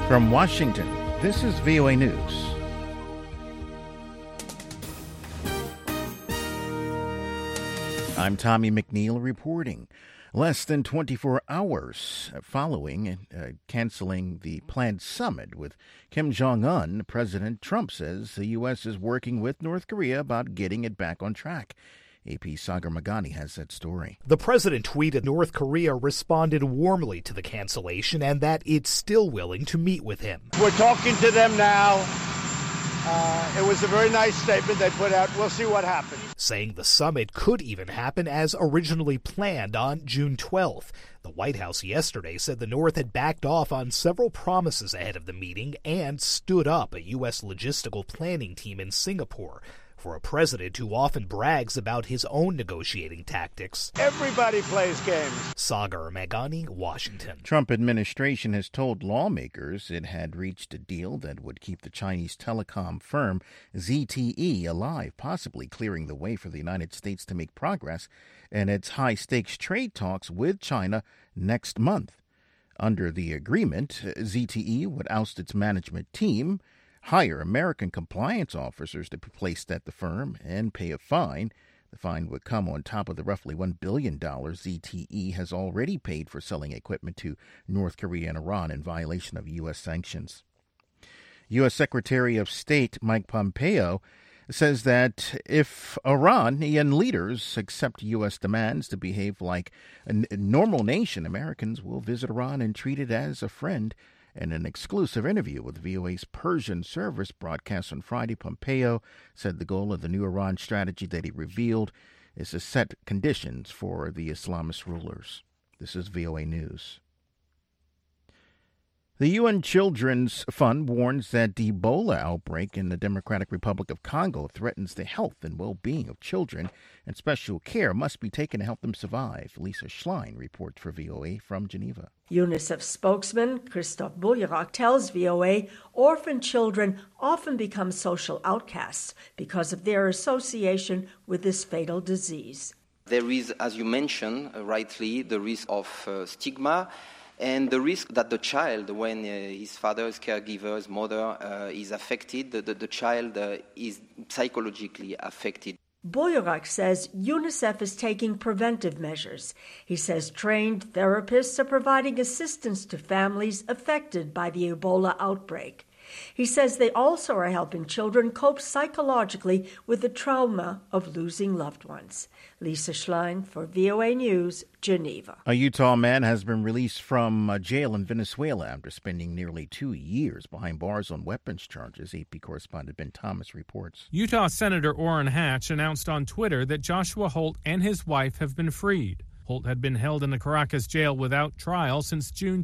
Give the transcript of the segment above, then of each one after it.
From Washington, this is VOA News. I'm Tommy McNeil reporting. Less than 24 hours following canceling the planned summit with Kim Jong-un, President Trump says the U.S. is working with North Korea about getting it back on track. AP Sagar Magani has that story. The president tweeted North Korea responded warmly to the cancellation and that it's still willing to meet with him. We're talking to them now. It was a very nice statement they put out. We'll see what happens. Saying the summit could even happen as originally planned on June 12th. The White House yesterday said the North had backed off on several promises ahead of the meeting and stood up a U.S. logistical planning team in Singapore. For a president who often brags about his own negotiating tactics. Everybody plays games. Sagar Magani, Washington. Trump administration has told lawmakers it had reached a deal that would keep the Chinese telecom firm ZTE alive, possibly clearing the way for the United States to make progress in its high-stakes trade talks with China next month. Under the agreement, ZTE would oust its management team, hire American compliance officers to be placed at the firm, and pay a fine. The fine would come on top of the roughly $1 billion ZTE has already paid for selling equipment to North Korea and Iran in violation of U.S. sanctions. U.S. Secretary of State Mike Pompeo says that if Iranian leaders accept U.S. demands to behave like a normal nation, Americans will visit Iran and treat it as a friend. In an exclusive interview with VOA's Persian service broadcast on Friday, Pompeo said the goal of the new Iran strategy that he revealed is to set conditions for the Islamist rulers. This is VOA News. The UN Children's Fund warns that the Ebola outbreak in the Democratic Republic of Congo threatens the health and well-being of children, and special care must be taken to help them survive. Lisa Schlein reports for VOA from Geneva. UNICEF spokesman Christophe Boulierac tells VOA orphan children often become social outcasts because of their association with this fatal disease. There is, as you mentioned rightly, the risk of stigma, and the risk that the child, when his father's caregiver, his mother is affected, the child is psychologically affected. Boulierac says UNICEF is taking preventive measures. He says trained therapists are providing assistance to families affected by the Ebola outbreak. He says they also are helping children cope psychologically with the trauma of losing loved ones. Lisa Schlein for VOA News, Geneva. A Utah man has been released from jail in Venezuela after spending nearly 2 years behind bars on weapons charges. AP correspondent Ben Thomas reports. Utah Senator Orrin Hatch announced on Twitter that Joshua Holt and his wife have been freed. Holt had been held in the Caracas jail without trial since June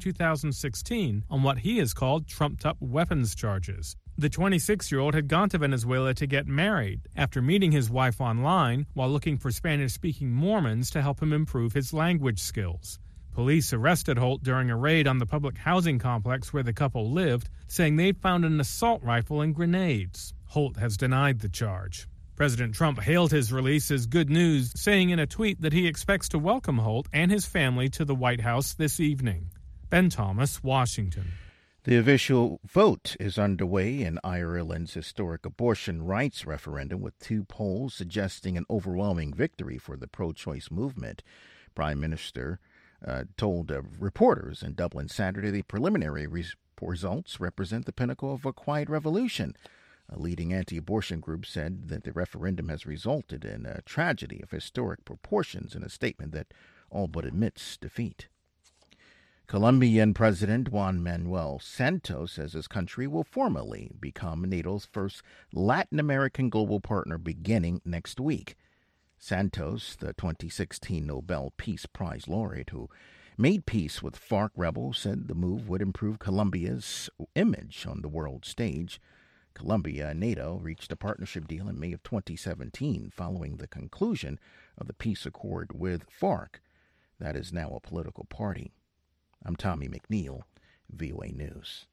2016 on what he has called trumped-up weapons charges. The 26-year-old had gone to Venezuela to get married after meeting his wife online while looking for Spanish-speaking Mormons to help him improve his language skills. Police arrested Holt during a raid on the public housing complex where the couple lived, saying they'd found an assault rifle and grenades. Holt has denied the charge. President Trump hailed his release as good news, saying in a tweet that he expects to welcome Holt and his family to the White House this evening. Ben Thomas, Washington. The official vote is underway in Ireland's historic abortion rights referendum, with 2 polls suggesting an overwhelming victory for the pro-choice movement. Prime Minister told reporters in Dublin Saturday the preliminary results represent the pinnacle of a quiet revolution. A leading anti-abortion group said that the referendum has resulted in a tragedy of historic proportions in a statement that all but admits defeat. Colombian President Juan Manuel Santos says his country will formally become NATO's first Latin American global partner beginning next week. Santos, the 2016 Nobel Peace Prize laureate who made peace with FARC rebels, said the move would improve Colombia's image on the world stage. Colombia and NATO reached a partnership deal in May of 2017 following the conclusion of the peace accord with FARC. That is now a political party. I'm Tommy McNeil, VOA News.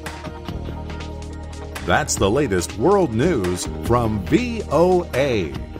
That's the latest world news from VOA.